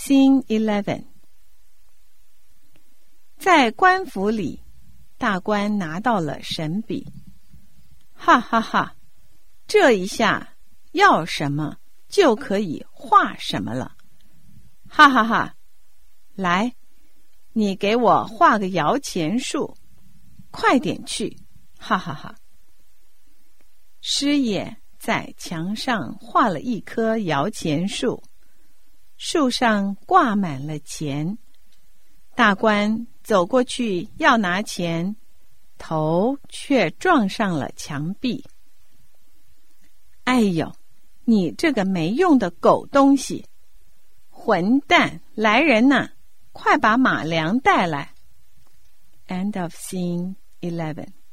Scene 11。在官府里，大官拿到了神笔，哈哈哈，这一下要什么就可以画什么了，哈哈哈！来，你给我画个摇钱树，快点去，哈哈哈！师爷在墙上画了一棵摇钱树，树上挂满了钱。大官走过去要拿钱，头却撞上了墙壁。哎呦，你这个没用的狗东西！混蛋，来人呐，快把马良带来。End of scene 11.